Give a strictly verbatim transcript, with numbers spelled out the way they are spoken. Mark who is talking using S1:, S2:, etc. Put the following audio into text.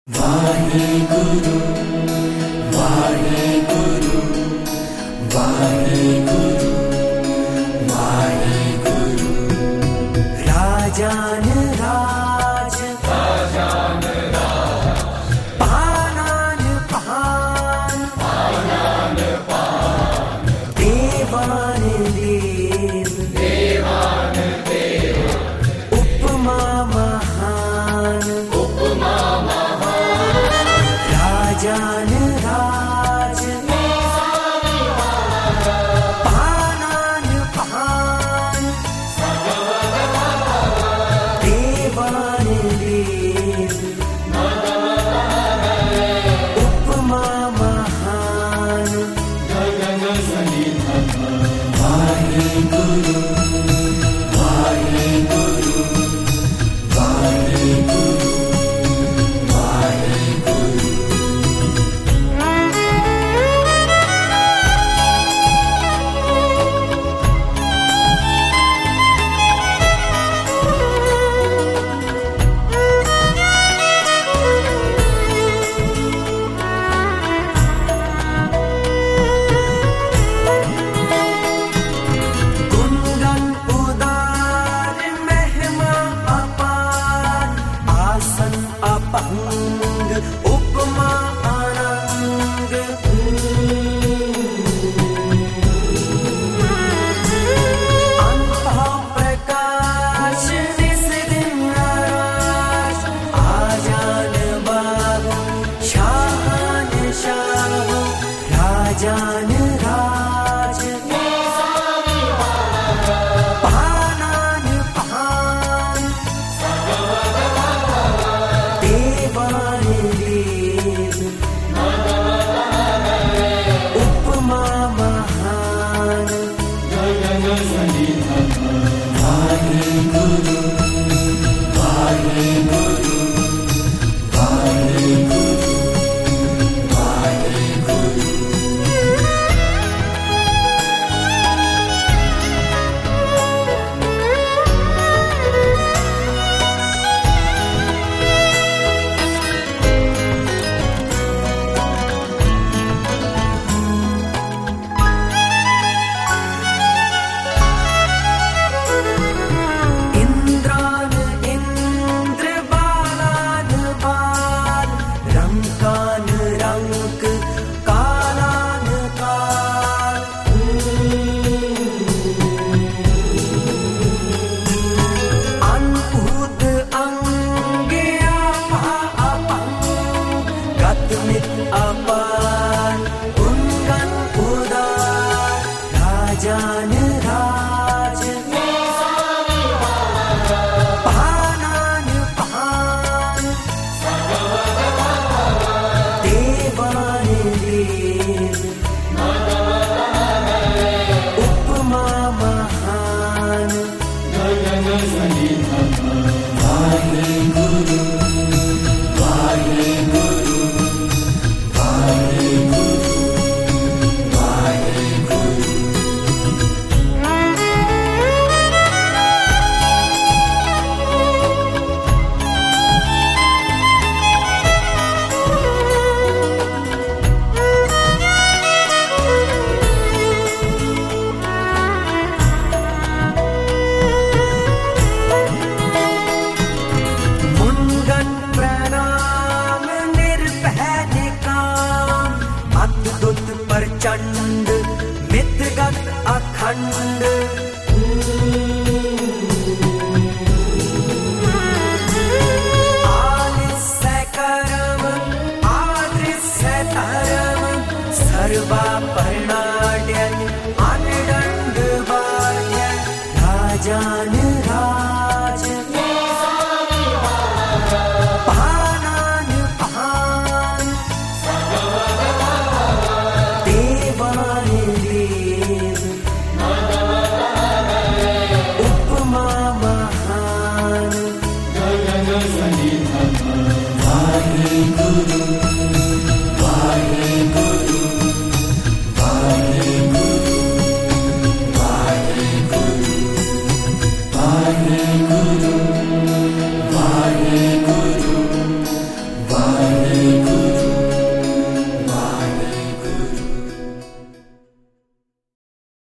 S1: वाहेगुरु वाहेगुरु वाहेगुरु वाहेगुरु राजान राज राजान राज पानान पान पानान पान देवान देव देवान देव उपमा महान उपमा राजान राज पानान पान देवान देव उपमा महान वाहेगुरु वाहेगुरु वाहेगुरु उपमा आनंद अनुभव प्रकाश निस्दिन राज आजान बाबू शान शाह राजान राज पानान पान देवान देव उपमा महान वाहेगुरु वाहेगुरु वाहेगुरु वाहेगुरु अपार उन्नत उदार राजान राज पानान पान देवान देव उपमा महान वाहेगुरु वाहेगुरु वाहेगुरु वाहेगुरु वाहेगुरु राजान राज पानान पान देवान देव उपमा महान वाहेगुरु वाहेगुरु वाहेगुरु वाहेगुरु वाहेगुरु वाहेगुरु वाहेगुरु वाहेगुरु वाहेगुरु वाहेगुरु वाहेगुरु मुंगन प्रणाम निर्भय निकाम अद्भुत प्रचंड मितगत अखंड आलिस्य करम आदृश्य धर्म सर्वा परिणाड्य अनडंड बाह्य राजान राज पानान पान देवान देव Mari